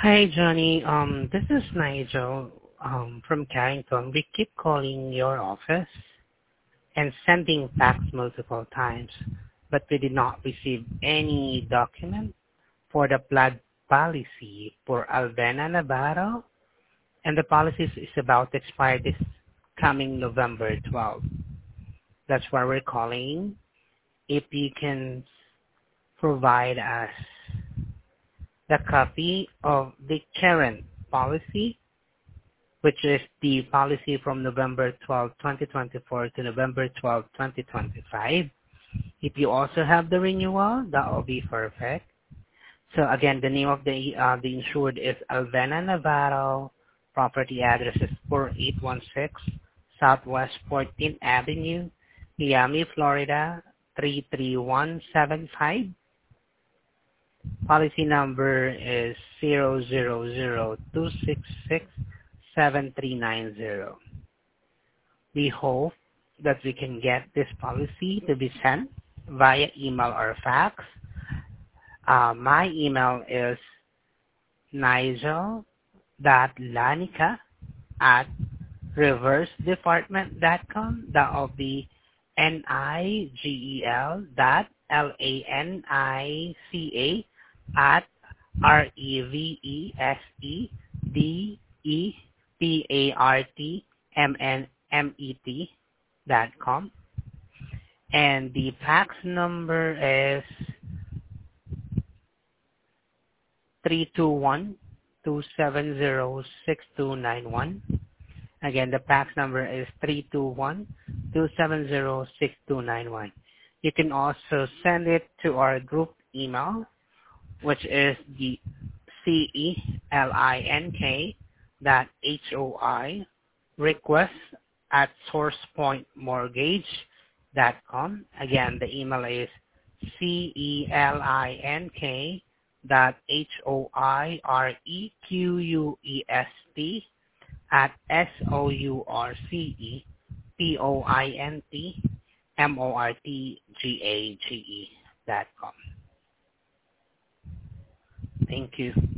Hi, Johnny. This is Nigel from Carrington. We keep calling your office and sending fax multiple times, but we did not receive any document for the flood policy for Alvena, Navarro, and the policy is about to expire this coming November 12th. That's why we're calling. If you can provide us the copy of the current policy, which is the policy from November 12, 2024 to November 12, 2025. If you also have the renewal, that will be perfect. So again, the name of the insured is Alvena Navarro. Property address is 4816 Southwest 14th Avenue, Miami, Florida 33175. Policy number is 000266739. We hope that we can get this policy to be sent via email or fax. My email is nigel.lanica@reversedepartment.com. That will be NIGEL.LANICA@reversedepartment.com. And the fax number is 321-270-6291. Again, the fax number is 321-270-6291. You can also send it to our group email, which is the CELINK.HOI request@sourcepointmortgage.com. Again, the email is CELINK.HOREQUEST@SOURCEPOINTMORTGAGE.com. Thank you.